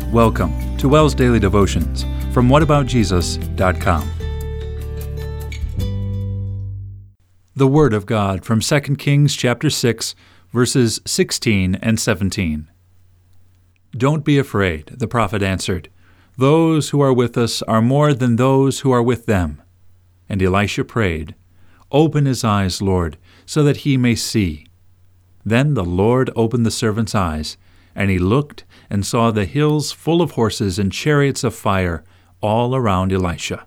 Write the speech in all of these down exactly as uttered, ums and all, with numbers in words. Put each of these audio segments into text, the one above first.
Welcome to WELS Daily Devotions from what about jesus dot com. The Word of God from Second Kings chapter six, verses sixteen and seventeen. "Don't be afraid," the prophet answered. "Those who are with us are more than those who are with them." And Elisha prayed, "Open his eyes, Lord, so that he may see." Then the Lord opened the servant's eyes, and he looked and saw the hills full of horses and chariots of fire all around Elisha.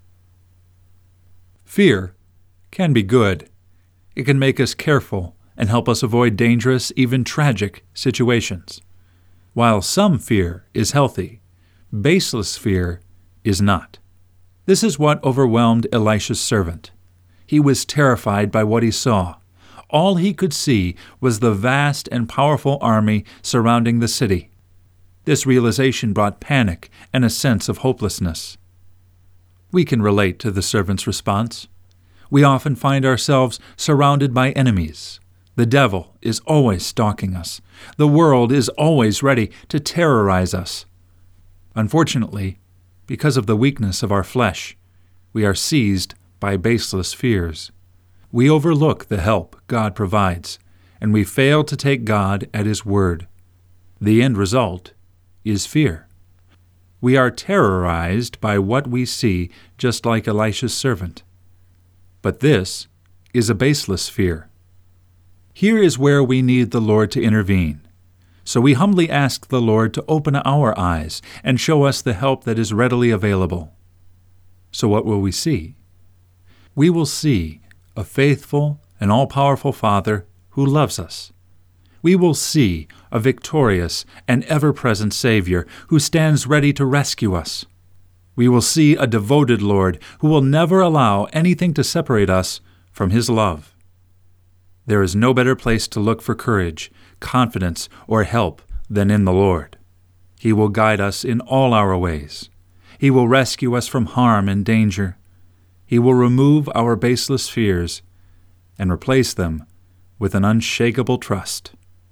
Fear can be good. It can make us careful and help us avoid dangerous, even tragic situations. While some fear is healthy, baseless fear is not. This is what overwhelmed Elisha's servant. He was terrified by what he saw. All he could see was the vast and powerful army surrounding the city. This realization brought panic and a sense of hopelessness. We can relate to the servant's response. We often find ourselves surrounded by enemies. The devil is always stalking us. The world is always ready to terrorize us. Unfortunately, because of the weakness of our flesh, we are seized by baseless fears. We overlook the help God provides, and we fail to take God at His word. The end result is fear. We are terrorized by what we see, just like Elisha's servant. But this is a baseless fear. Here is where we need the Lord to intervene. So we humbly ask the Lord to open our eyes and show us the help that is readily available. So what will we see? We will see a faithful and all-powerful Father who loves us. We will see a victorious and ever-present Savior who stands ready to rescue us. We will see a devoted Lord who will never allow anything to separate us from His love. There is no better place to look for courage, confidence, or help than in the Lord. He will guide us in all our ways. He will rescue us from harm and danger. He will remove our baseless fears and replace them with an unshakable trust.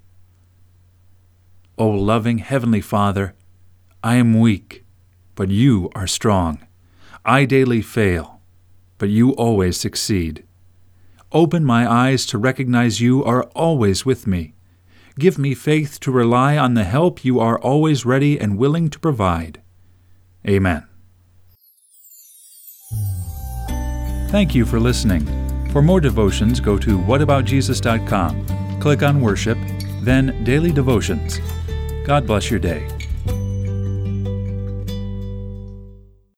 O loving Heavenly Father, I am weak, but You are strong. I daily fail, but You always succeed. Open my eyes to recognize You are always with me. Give me faith to rely on the help You are always ready and willing to provide. Amen. Thank you for listening. For more devotions, go to what about jesus dot com. Click on Worship, then Daily Devotions. God bless your day.